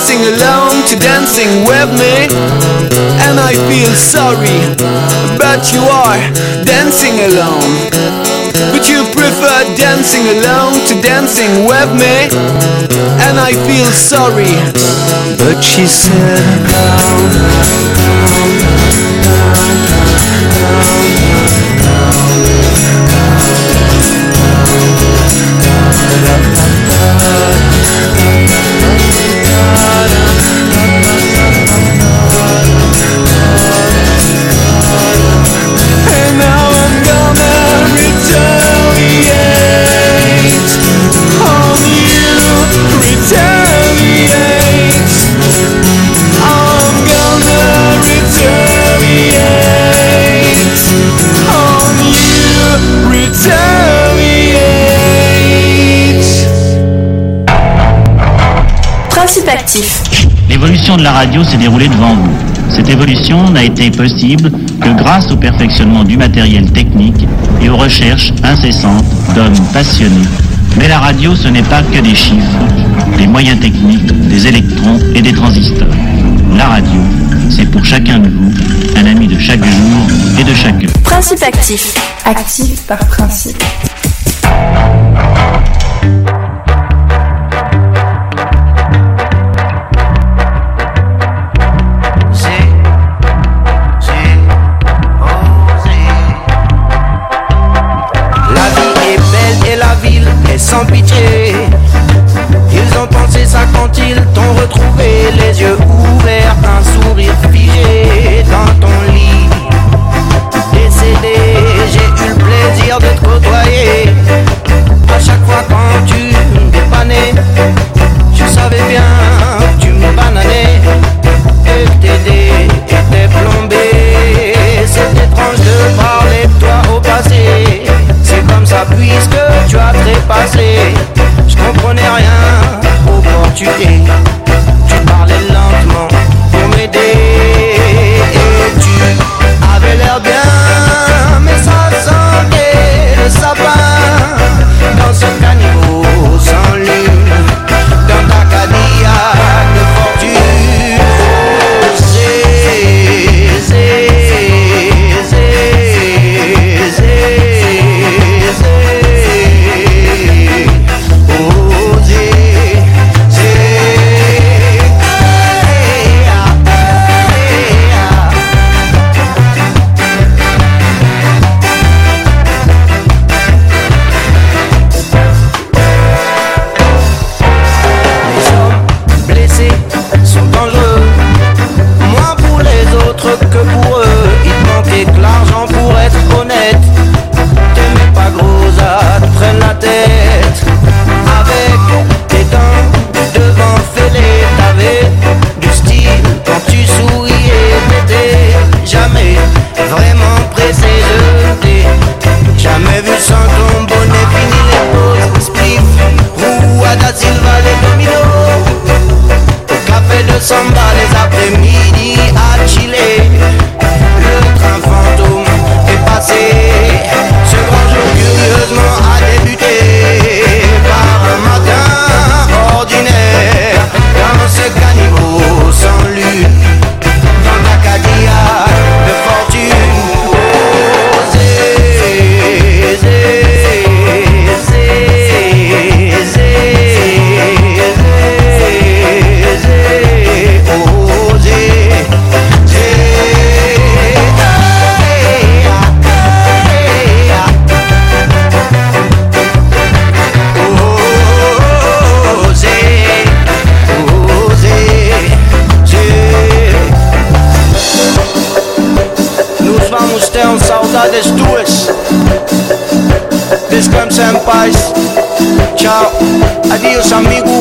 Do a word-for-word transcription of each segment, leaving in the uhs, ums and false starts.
dancing alone to dancing with me. And I feel sorry, but you are dancing alone. Would you prefer dancing alone to dancing with me? And I feel sorry, but she said and now I'm gonna retaliate on you, retaliate. I'm gonna retaliate on you, retaliate. Principe actif. L'évolution de la radio s'est déroulée devant vous. Cette évolution n'a été possible que grâce au perfectionnement du matériel technique et aux recherches incessantes d'hommes passionnés. Mais la radio, ce n'est pas que des chiffres, des moyens techniques, des électrons et des transistors. La radio, c'est pour chacun de vous un ami de chaque jour et de chaque heure. Principe actif. Actif par principe. Sans pitié, ils ont pensé ça quand ils t'ont retrouvé les yeux ouverts, un sourire figé dans ton lit. Décédé, j'ai eu le plaisir de te côtoyer. À chaque fois quand tu me dépannais, je savais bien que tu me bananais et que tes dés étaient plombés. C'est étrange de parler de toi au passé. C'est comme ça puisque tu as trépassé. Je comprenais rien au portugais. Tu parlais lentement pour m'aider. Et tu avais l'air bien, mais ça sentait le sapin. Dans ce caniveau sans lune, dans ta Cadillac de fortune. C'est, c'est, que pour eux, il te manquait que l'argent pour être honnête. T'aimais pas Grosa, te prenne la tête. Avec tes dents devant fêlées, t'avais du style quand tu souriais. T'étais jamais vraiment pressé, je t'ai jamais vu sans ton bonnet fini les pauses. Spliff, Rua da Silva, les dominos. Au café de Samba, les après-midi à Chile. Le train fantôme est passé. Ce grand jour curieusement a débuté par un matin ordinaire. Dans ce caniveau sans lune, dans ta Cadillac de fortune. Tenho saudades tuas. Descansa em paz. Tchau, adiós amigo.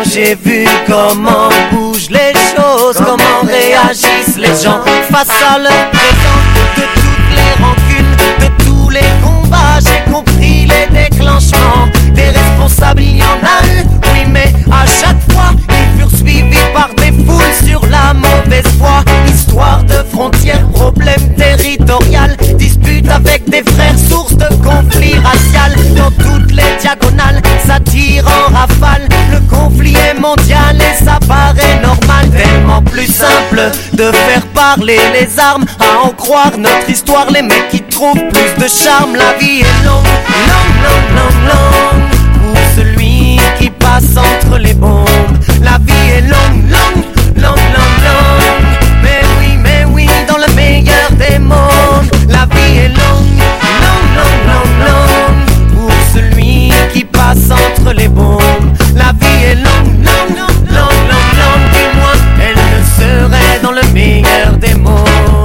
j'ai vu comment bougent les choses, comment réagissent les gens face à leur présent. De toutes les rancunes, de tous les combats, j'ai compris les déclenchements. Des responsables, il y en a eu, oui, mais à chaque fois, ils furent suivis par des foules sur la mauvaise voie. Histoire de frontières, problème territorial, dispute avec des frères, source de conflits racial. Dans toutes les diagonales, ça tire en rafale. Le conflit est mondial et ça paraît normal. Tellement plus simple de faire parler les armes, à en croire notre histoire, les mecs qui trouvent plus de charme. La vie est longue, longue, longue, longue, longue, pour celui qui passe entre les bombes. La vie est longue, longue, longue, longue, longue, mais oui, mais oui, dans le meilleur des mondes. La vie est longue, longue, longue, longue, longue, pour celui qui passe entre les bombes. La vie est longue, longue, longue, longue, longue, dis-moi, elle ne serait dans le meilleur des mondes.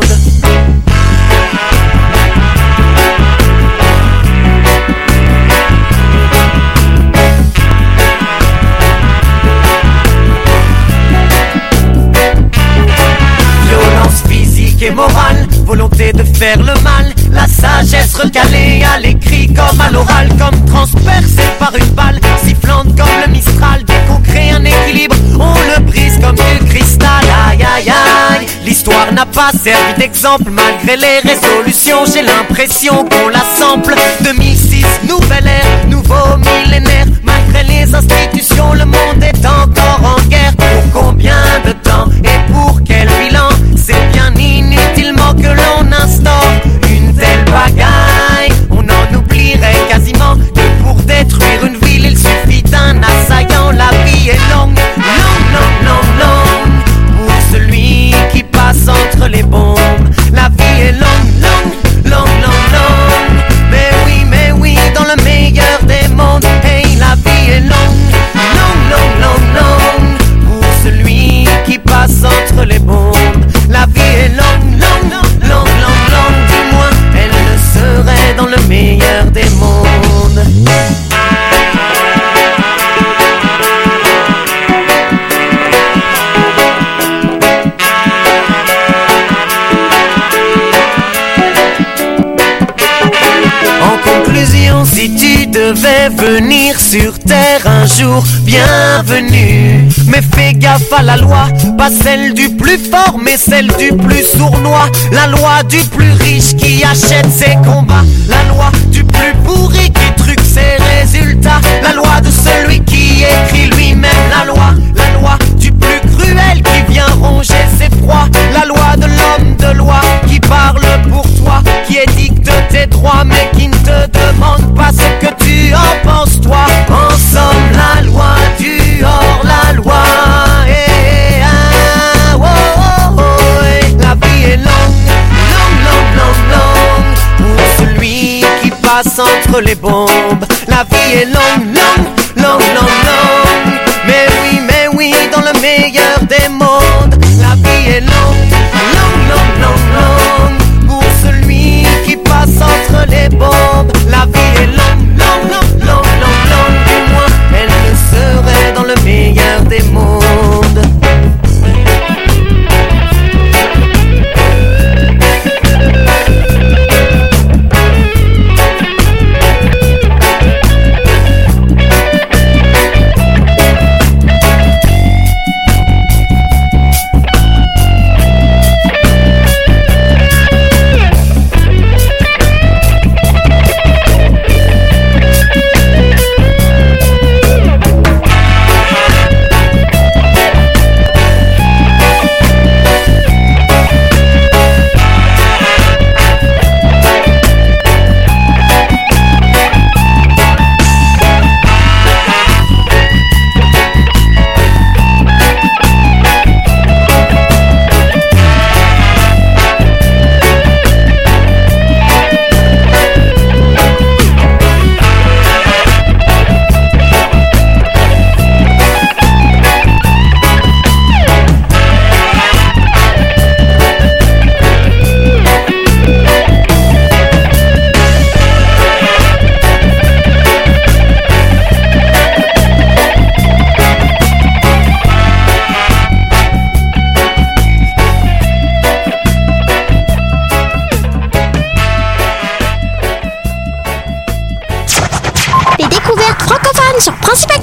Et morale, volonté de faire le mal, la sagesse recalée à l'écrit comme à l'oral, comme transpercée par une balle sifflante comme le Mistral. Dès qu'on crée un équilibre, on le brise comme du cristal. Aïe aïe aïe, l'histoire n'a pas servi d'exemple malgré les résolutions. J'ai l'impression qu'on la sample. deux mille six, nouvelle ère, nouveau millénaire. Malgré les institutions, le monde est encore en guerre. Pour combien de temps et pour quel bilan? C'est bien inutilement que l'on instaure une telle bagaille. On en oublierait quasiment que pour détruire une ville, il suffit d'un assaillant. La vie est longue, longue, longue, longue, longue, pour celui qui passe entre les bombes. La vie est longue, longue, longue, longue, longue, mais oui, mais oui, dans le meilleur des mondes. Hey, la vie est longue, longue, longue, longue, longue, pour celui qui passe entre les bombes. La vie est longue, longue, longue, longue, longue, dis-moi, elle ne serait dans le meilleur des mondes. En conclusion, si tu devais venir sur terre un jour, bienvenue. Mais fais gaffe à la loi, pas celle du plus fort, mais celle du plus sournois. La loi du plus riche qui achète ses combats. La loi du plus pourri qui truque ses résultats. La loi de celui qui écrit lui-même la loi. La loi du plus cruel qui vient ronger ses proies. La loi de l'homme de loi qui parle pour toi, qui édicte tes droits mais qui ne te demande pas ce que tu en penses toi. En somme, la loi du hors-la-loi. Hey, ah, oh, oh, oh, hey. La vie est longue, longue, longue, longue, longue, pour celui qui passe entre les bombes. La vie est longue, longue, longue, longue, longue, mais oui, mais oui, dans le meilleur des mondes. La vie est longue, longue, longue, longue, longue, pour celui qui passe entre les bombes. La vie est longue, longue, longue, longue, longue, longue, du moins, elle ne serait dans le meilleur des mondes.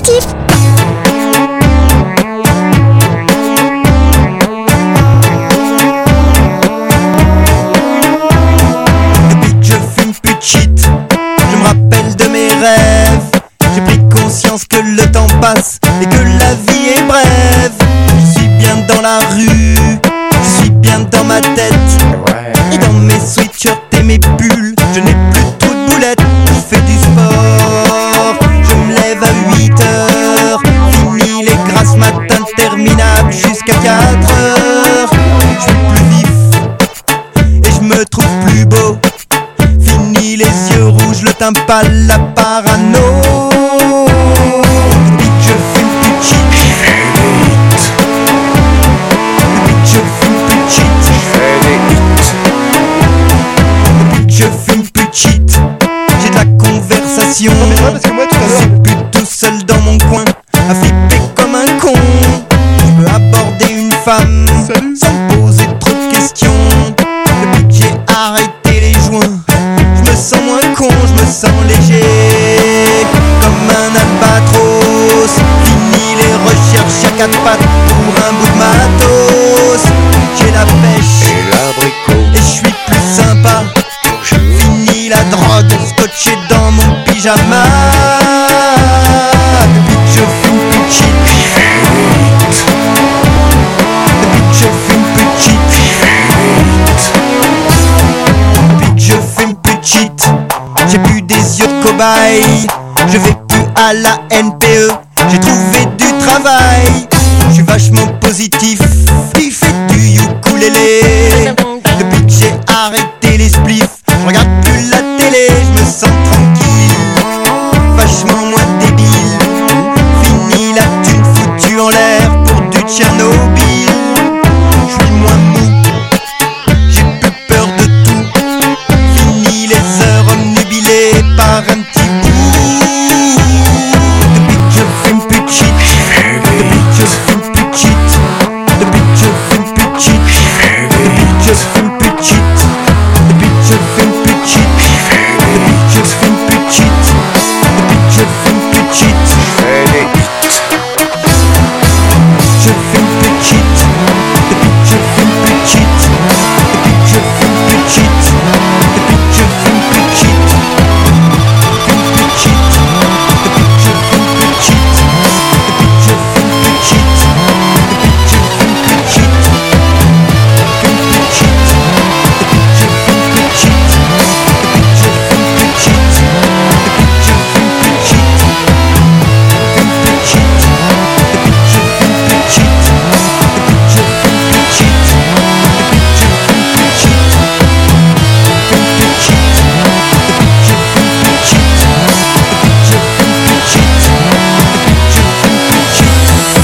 Actif. Depuis que je fume plus de shit, je me rappelle de mes rêves. J'ai pris conscience que le temps passe et que la vie est brève. Je suis bien dans la rue, je suis bien dans ma tête. Et dans mes sweatshirts et mes pulls, je n'ai plus trop de boulettes. Je fais du sport, je me lève à huit heures. Fini les grasses matins interminables jusqu'à quatre heures. Je suis plus vif et je me trouve plus beau. Fini les yeux rouges, le teint pâle, la parano. Depuis que je fume plus de shit, depuis que je fume plus de shit, depuis que je fume plus de shit, j'ai de la conversation. Non mais ouais, parce que moi tout à Je l'heure suis plus tout seul dans mon coin, à flipper comme un con. Je peux aborder une femme Salut. sans me poser trop de questions. Depuis que j'ai arrêté les joints, je me sens moins con, je me sens léger, comme un albatros. Fini les recherches à quatre pattes pour un bout de matos. J'ai la pêche Et l'abricot, et je suis plus sympa. Fini la drogue, scotché dans mon pyjama. Depuis que je fume plus de shit, depuis que je fume plus de shit, depuis que je fume plus de shit, j'ai plus des yeux de cobaye. Je vais plus à la N P E, j'ai trouvé du travail. Je suis vachement positif, il fait du ukulélé. Depuis que j'ai arrêté les spliffs, je regarde plus la télé, je me sens tranquille, vachement moins débile. Fini la thune foutue en l'air pour du Tchernobyl. Je suis moins mou, j'ai plus peur de tout. Fini les heures omnubilées par un petit bout. Depuis que je fume plus de shit, depuis que je fume plus de shit, depuis que je fume plus de shit, depuis que je fume plus de shit, depuis que je fume plus de shit, depuis que je fume plus de shit, depuis que je fume plus de shit, fais des hits. je fume plus de shit, depuis que je fume plus de shit, depuis que je fume plus de shit, depuis que je fume plus de shit, fume plus de shit, depuis que je fume plus de shit, depuis que je fume plus de shit, depuis que je fume plus de shit, fume plus de shit, depuis que je fume plus de shit, depuis que je fume plus de shit, depuis que je fume plus de shit, fume plus de shit, depuis que je fume plus de shit, depuis que je fume plus de shit, depuis que je fume plus de shit, fume plus de shit, depuis que je fume plus de shit, depuis que je fume plus de shit, depuis que je fume plus de shit.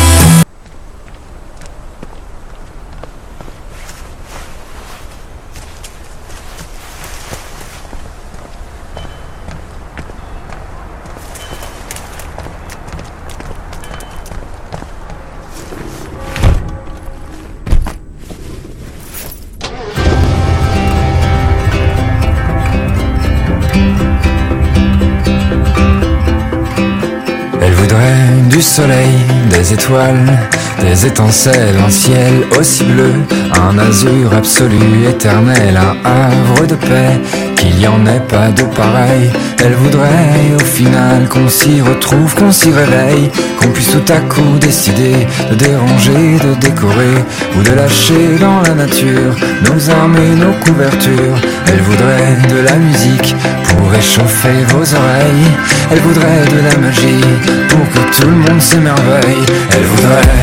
Elle voudrait du soleil, des étoiles, des étincelles, un ciel aussi bleu, un azur absolu, éternel, un havre de paix, qu'il y en ait pas de pareil. Elle voudrait au final qu'on s'y retrouve, qu'on s'y réveille, qu'on puisse tout à coup décider de déranger, de décorer ou de lâcher dans la nature nos armes et nos couvertures. Elle voudrait de la musique pour réchauffer vos oreilles. Elle voudrait de la magie pour que tout le monde s'émerveille. Elle voudrait,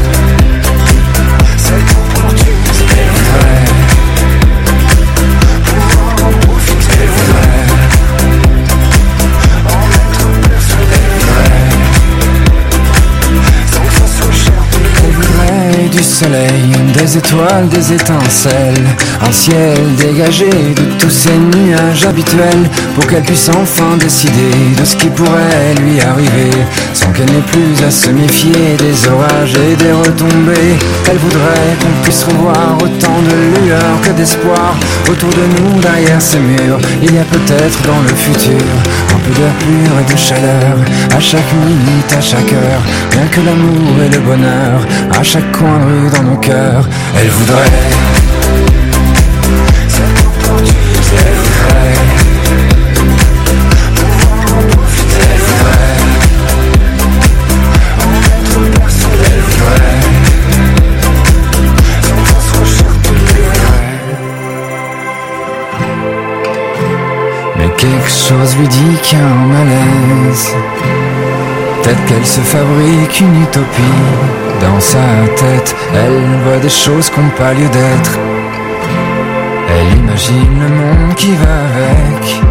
elle voudrait, elle voudrait, elle voudrait du soleil, des étoiles, des étincelles, un ciel dégagé de tous ces nuages habituels, pour qu'elle puisse enfin décider de ce qui pourrait lui arriver, sans qu'elle n'est plus à se méfier des orages et des retombées. Elle voudrait qu'on puisse revoir autant de lueur que d'espoir autour de nous, derrière ces murs. Il y a peut-être dans le futur un peu d'air pur et de chaleur à chaque minute, à chaque heure. Rien que l'amour et le bonheur à chaque coin de rue dans nos cœurs. Elle voudrait cette opportunité. Elle voudrait Elle voudrait en être personne. Elle voudrait sans qu'on se recherche tous les vrais. Mais quelque chose lui dit qu'il y a un malaise. Peut-être qu'elle se fabrique une utopie. Dans sa tête, elle voit des choses qui n'ont pas lieu d'être. Elle imagine le monde qui va avec.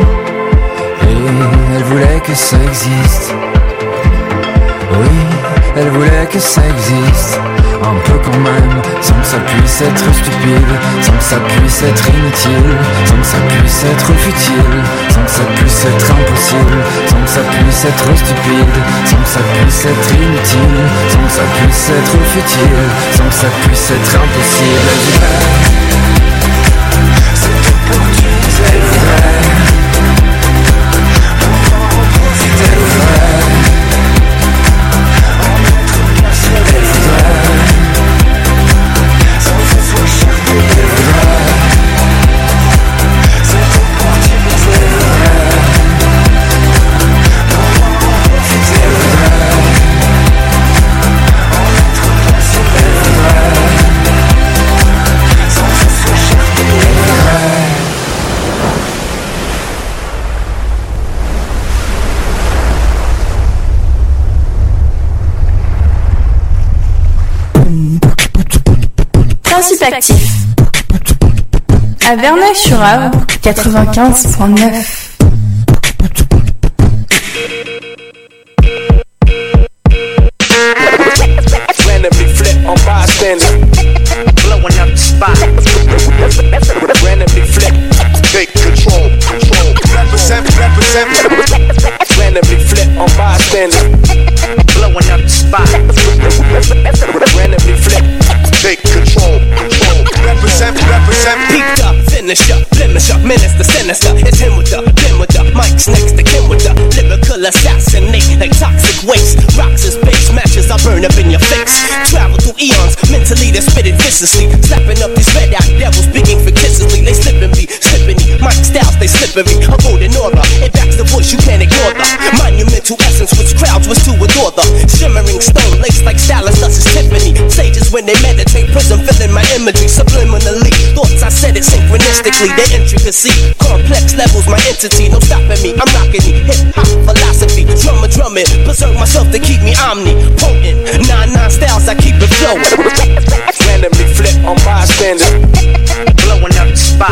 Et elle voulait que ça existe. Oui, elle voulait que ça existe. Un peu quand même, sans que ça puisse être stupide, sans que ça puisse être inutile, sans que ça puisse être futile, sans que ça puisse être impossible, sans que ça puisse être stupide, sans que ça puisse être inutile, sans que ça puisse être futile, sans que ça puisse être impossible. Elle voudrait cette opportunité. Elle voudrait pouvoir en profiter. Elle voudrait en être placée. Elle voudrait sans que ce soit chargé. Elle voudrait cette opportunité. Elle voudrait pouvoir en profiter. Elle voudrait en être placée. Elle voudrait sans que ce soit chargé. Elle voudrait. Principe actif. À Verneuil-sur-Avre, quatre-vingt-quinze point neuf. Randomly flip on bystander, blowing up the spot. Randomly flip, take control, control. Represent, represent. Randomly flip on bystander, blowing up the spot. Randomly flip, take control, control. Represent, represent. Peaked up, finish up, blemish up, menace the sinister. It's him with the, him with the, Mike's next to Kim with the lyrical assassinate like toxic waste. Rocks is base matches, I'll burn up in your face. Travel through eons, mentally they spit it viciously. Slapping up these red eyed devils, speaking fictitiously. They slipping me, slipping me. Mike styles, they slippery. A golden aura, it backs the voice, you can't ignore the monumental essence, which crowds was to adore the shimmering stone laced like stylus, thus is Tiffany. Sages when they meditate, prism filling my imagery subliminally. Thoughts I said it synchronistically, their intricacy. Complex levels, my entity, no stopping me. I'm rocking the hip hop philosophy. Drummer, drumming, preserve myself to keep me omnipotent. Nine nine styles, I keep it flowing. Randomly flip on bystander, blowing up the spot.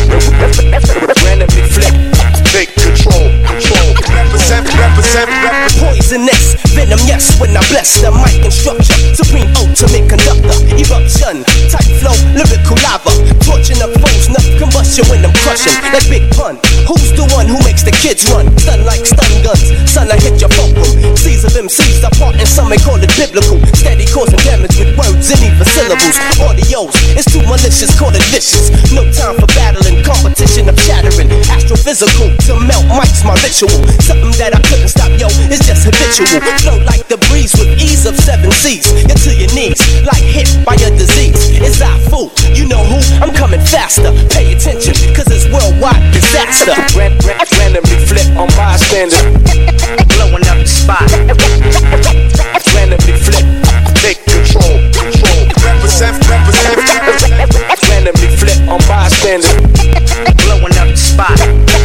Randomly flip, take control, control. Represent, represent, represent. Poisonous venom, yes, when I bless the mic and structure. Supreme ultimate conductor, eruption, type flow, lyrical lava. Torching up foes, enough combustion when I'm crushing. That big pun, who's the one who makes the kids run? Stun like stun guns, son, I hit your fulcrum. Seas of M Cs apart and some may call it biblical. Steady causing damage with words and even syllables. Audios, it's too malicious, call it vicious. No time for battling, competition of shattering. Astrophysical, to melt mics, my ritual. Something that I couldn't stop, yo, it's just habitual. Flow like the breeze with ease of seven seas. You're to your knees, like hit by a disease. It's I fool, you know who? I'm coming faster. Pay attention, cause it's worldwide disaster. Ran, ran, randomly flip on bystander, blowing up the spot. Randomly flip, take control, control. Represent, represent, represent. Randomly flip on bystander, blowing up the spot.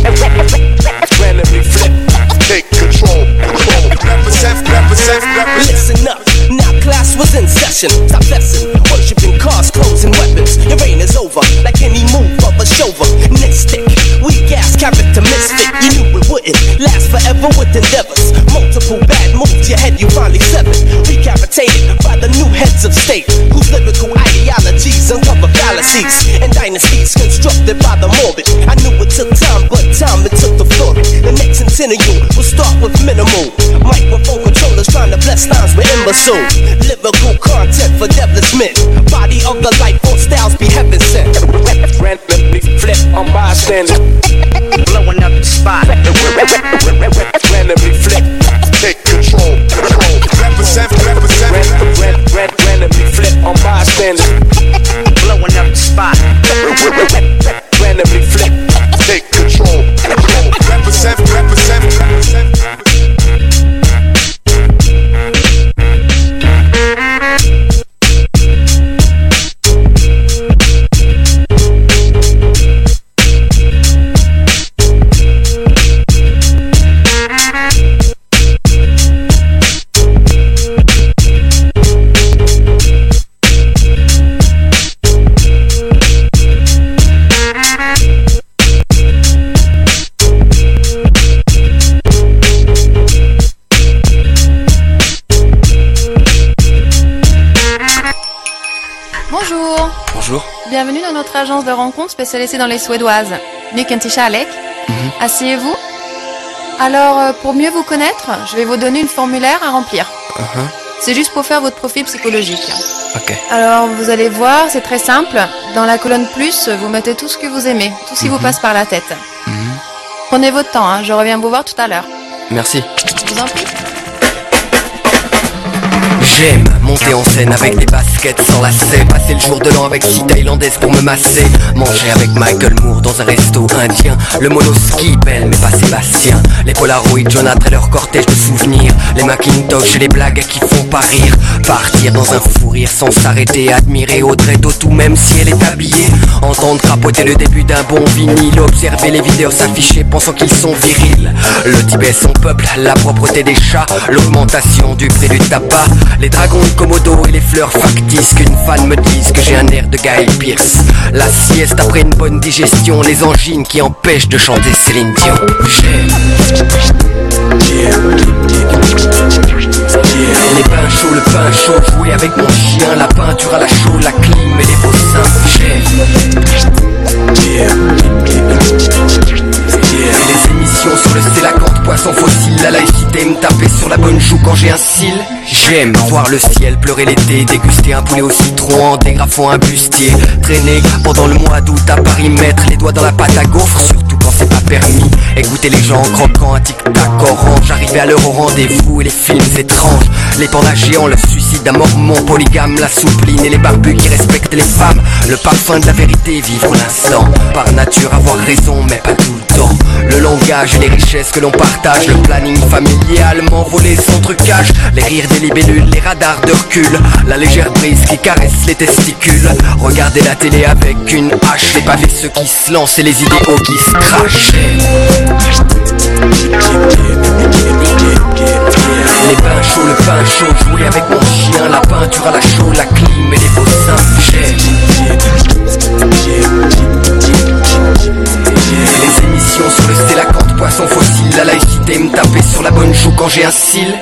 Randomly flip, take control, control. Represent, represent, represent. Listen up, now class was in session. Stop messing, worshipping cars, clothes, and weapons. Your reign is over, like any move of a chauvinistic. Weak ass character misfit, you knew it wouldn't last forever with endeavors. Multiple bad moves, your head you finally severed. Recapitated by the new heads of state, whose lyrical ideologies uncover fallacies and dynasties constructed by the morbid. I knew it took time, but time it took the floor. The next centennial will start with minimal microphone controllers. consume. Lyrical content for devilishment. Body of the life force styles be heaven sent. Randomly flip on bystanders. Blowing up the spot. Randomly flip. Take control. Control. Represent. Represent. Randomly flip on bystanders. Blowing up the spot. Randomly flip. Take control. Control. Represent. Represent. Represent. Bienvenue dans notre agence de rencontres spécialisée dans les Suédoises. Mycket kärlek. Mm-hmm. Asseyez-vous. Alors, euh, pour mieux vous connaître, je vais vous donner une formulaire à remplir. Uh-huh. C'est juste pour faire votre profil psychologique. Ok. Alors, vous allez voir, c'est très simple. Dans la colonne plus, vous mettez tout ce que vous aimez, tout ce qui mm-hmm. vous passe par la tête. Mm-hmm. Prenez votre temps, hein, je reviens vous voir tout à l'heure. Merci. Je vous en prie. J'aime monter en scène avec des baskets sans lacets. Passer le jour de l'an avec six thaïlandaises pour me masser. Manger avec Michael Moore dans un resto indien. Le monoski, belle mais pas Sébastien. Les Polaroid, Jonathan et leur cortège de souvenirs. Les Macintosh et les blagues qui font pas rire. Partir dans un fou rire sans s'arrêter. Admirer Audrey Tautou même si elle est habillée. Entendre crapoter le début d'un bon vinyle. Observer les vidéos s'afficher pensant qu'ils sont virils. Le Tibet son peuple, la propreté des chats. L'augmentation du prix du tabac. Les dragons de Komodo et les fleurs factices. Qu'une fan me dise que j'ai un air de Guy Pearce. La sieste après une bonne digestion. Les angines qui empêchent de chanter Céline Dion. J'aime les pains chauds, le pain chaud. Jouer avec mon chien, la peinture à la chaux. La clim et les beaux seins. J'aime les émissions sur le Stélacante, poisson fossile. La laïcité me taper sur la bonne joue quand j'ai un cil. J'aime voir le ciel pleurer l'été. Déguster un poulet au citron en dégrafant un bustier. Traîner pendant le mois d'août à Paris. Mettre les doigts dans la pâte à gaufre, surtout quand c'est pas permis. Écouter les gens en croquant un tic-tac orange. Arriver à l'heure au rendez-vous et les films étranges. Les pandas géants, le suicide d'un mormon polygame. La soupline et les barbus qui respectent les femmes. Le parfum de la vérité, vivre l'instant. Par nature avoir raison mais pas tout le temps. Le langage et les richesses que l'on partage. Le planning familial, m'envoler sans trucage. Les rires des libellules, les radars de recul. La légère brise qui caresse les testicules. Regarder la télé avec une hache. Les pavés ceux qui se lancent et les idéaux qui se crachent. Les pains chauds, le pain chaud. Jouer avec mon chien, la peinture à la chaux. La clim et les beaux seins. Les émissions sur le Stélacante, poisson fossile. La laïcité me taper sur la bonne joue quand j'ai un cil.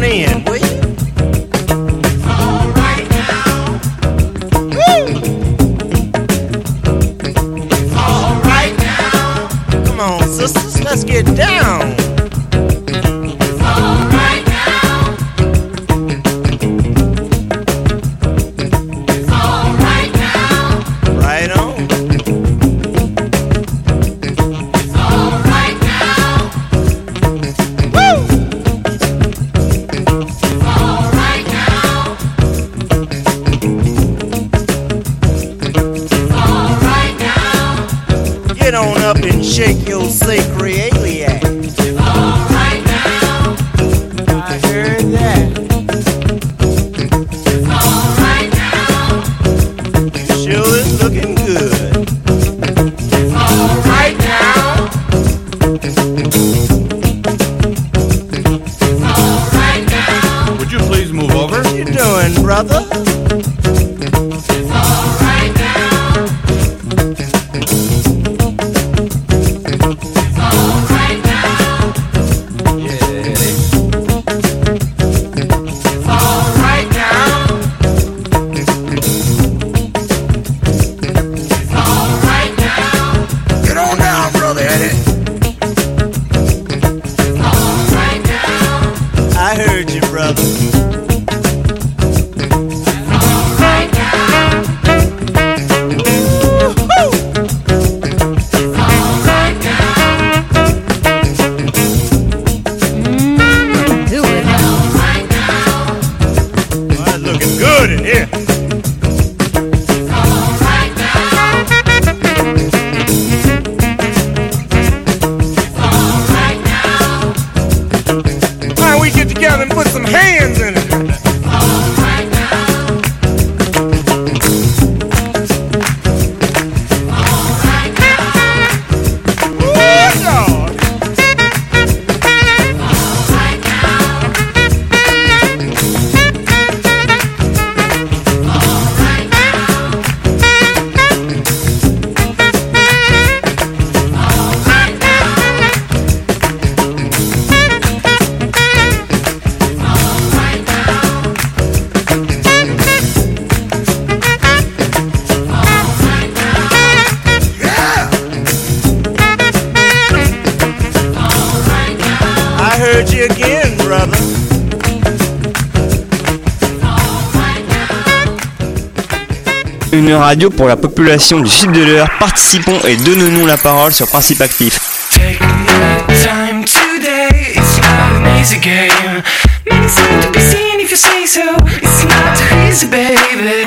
on in, will you? All right now. Woo! All right now. Come on, sisters, let's get down. All right now. All right now. Right on. All right now. Woo! All right now. All right now. Get on up and shake your sacroiliac. All right now. I heard that. All right now. Sure is looking good. All right now. All right now. Would you please move over? What you doing, brother? All right now. All right now. Yeah. All right now. All right now. Get on down, brother Eddie. All right now. I heard you, brother. All right now. Woo-hoo. All right now. Do it. All right now. Well, it's looking good in here. All right now. All right now. Why don't we get together and put some hands in it? All right now. All right now. Woo, Lord. All right now. All right now. All right now. All right now. All right now. Yeah. All right now. I heard you again, brother. All right now. Une radio pour la population du sud de l'Eure. Participons et donnons-nous la parole sur Principe Actif. Take your time today, it's not an easy game. Many seem to be seen if you say so. It's not too easy, baby.